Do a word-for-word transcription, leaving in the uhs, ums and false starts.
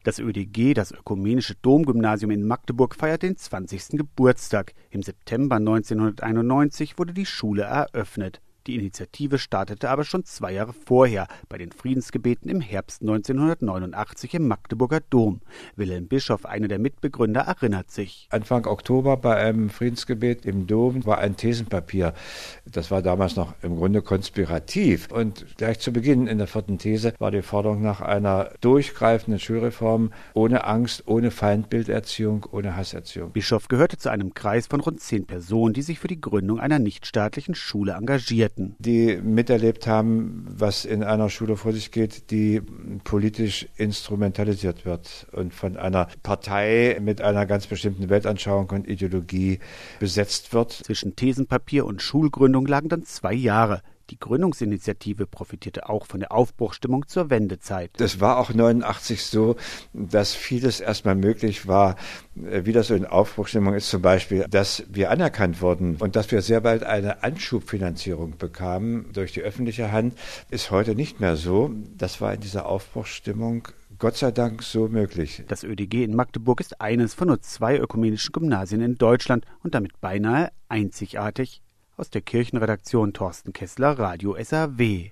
Das Ö D G, das Ökumenische Domgymnasium in Magdeburg, feiert den zwanzigsten Geburtstag. Im September neunzehnhunderteinundneunzig wurde die Schule eröffnet. Die Initiative startete aber schon zwei Jahre vorher bei den Friedensgebeten im Herbst neunzehnhundertneunundachtzig im Magdeburger Dom. Wilhelm Bischoff, einer der Mitbegründer, erinnert sich. Anfang Oktober bei einem Friedensgebet im Dom war ein Thesenpapier. Das war damals noch im Grunde konspirativ. Und gleich zu Beginn in der vierten These war die Forderung nach einer durchgreifenden Schulreform ohne Angst, ohne Feindbilderziehung, ohne Hasserziehung. Bischoff gehörte zu einem Kreis von rund zehn Personen, die sich für die Gründung einer nichtstaatlichen Schule engagierten. Die miterlebt haben, was in einer Schule vor sich geht, die politisch instrumentalisiert wird und von einer Partei mit einer ganz bestimmten Weltanschauung und Ideologie besetzt wird. Zwischen Thesenpapier und Schulgründung lagen dann zwei Jahre. Die Gründungsinitiative profitierte auch von der Aufbruchsstimmung zur Wendezeit. Es war auch neunundachtzig so, dass vieles erstmal möglich war, wie das so in Aufbruchsstimmung ist, zum Beispiel, dass wir anerkannt wurden und dass wir sehr bald eine Anschubfinanzierung bekamen durch die öffentliche Hand, ist heute nicht mehr so. Das war in dieser Aufbruchsstimmung Gott sei Dank so möglich. Das Ö D G in Magdeburg ist eines von nur zwei ökumenischen Gymnasien in Deutschland und damit beinahe einzigartig. Aus der Kirchenredaktion Thorsten Kessler, Radio S R W.